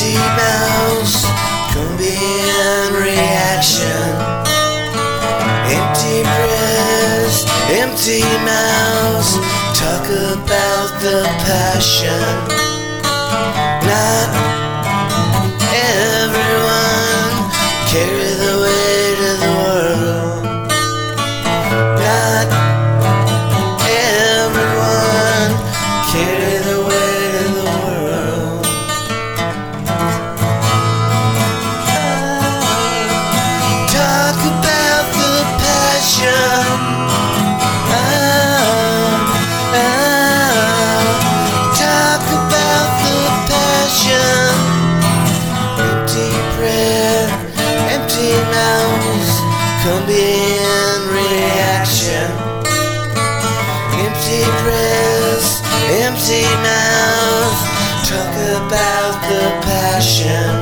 Empty mouths can be in reaction. Empty prayers, empty mouths talk about the passion. Not everyone carry the weight of the world. Not everyone carry the weight of the world. Talk about the passion. Talk about the passion. Empty prayer, empty mouths come in reaction. Empty prayers, empty mouths talk about the passion.